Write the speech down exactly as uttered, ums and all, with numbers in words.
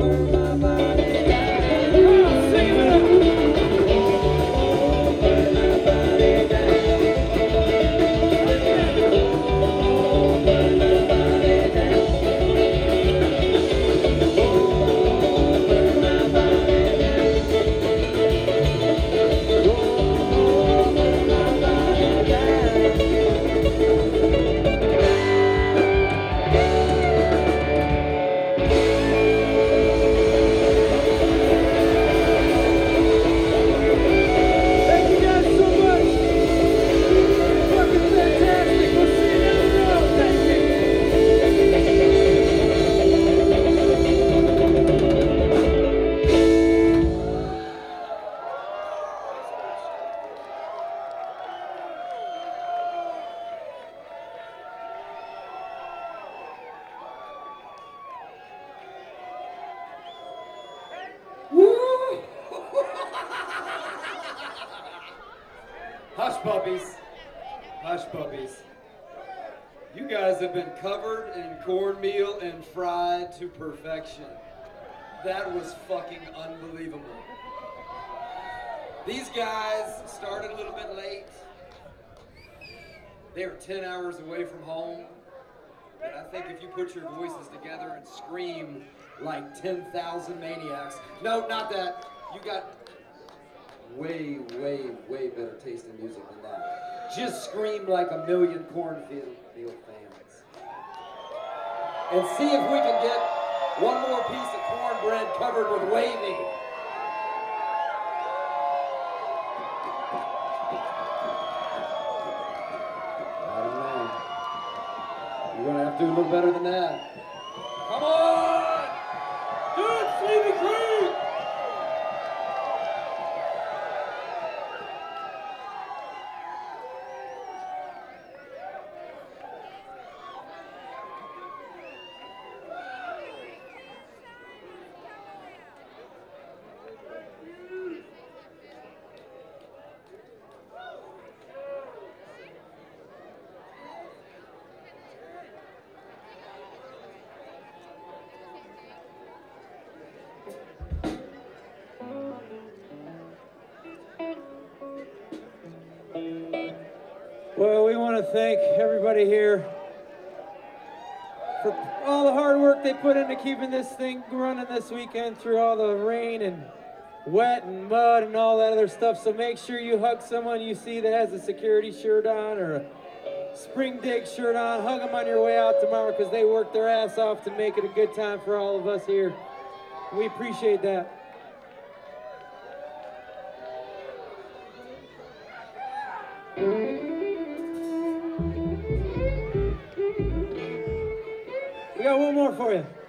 Hush puppies. Hush puppies. You guys have been covered in cornmeal and fried to perfection. That was fucking unbelievable. These guys started a little bit late. They were ten hours away from home. And I think if you put your voices together and scream like ten thousand maniacs. No, not that. You got way, way, way better taste in music than that. Just scream like a million cornfield field fans. And see if we can get one more piece of cornbread covered with wavy. I don't know. You're gonna have to do a little better than that. Come on! Do it, Stevie Creek! Well, we want to thank everybody here for all the hard work they put into keeping this thing running this weekend through all the rain and wet and mud and all that other stuff. So make sure you hug someone you see that has a security shirt on or a spring dig shirt on. Hug them on your way out tomorrow because they worked their ass off to make it a good time for all of us here. We appreciate that. We got one more for you.